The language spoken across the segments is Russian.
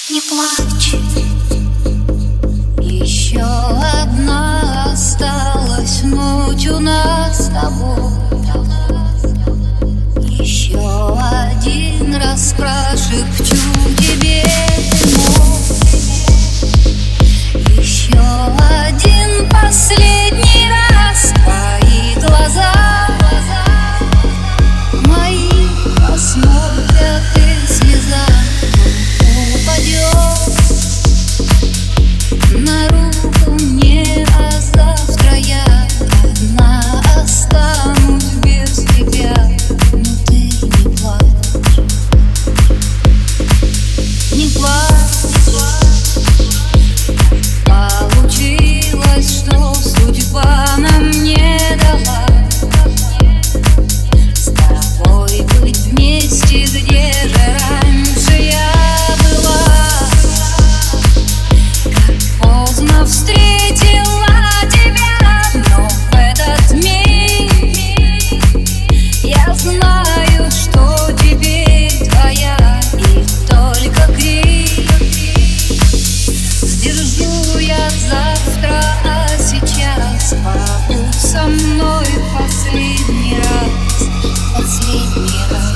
Не плачь, еще одна осталась ночь у нас с тобой. Еще один раз прошепчу тебе ночь. Еще один последний раз твои глаза мои посмотрят, и слеза упадет на руку мне, а завтра я одна останусь без тебя. Но ты не плачь, не плачь. Получилось, что судьба нам не дала с тобой быть вместе, где же раньше я была. Как поздно встретила тебя, но в этот миг я знаю, что теперь твоя и только крик. Сдержу я завтра, а сейчас побудь со мной последний раз, последний раз.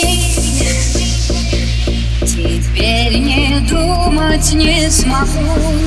Теперь не думать не смогу.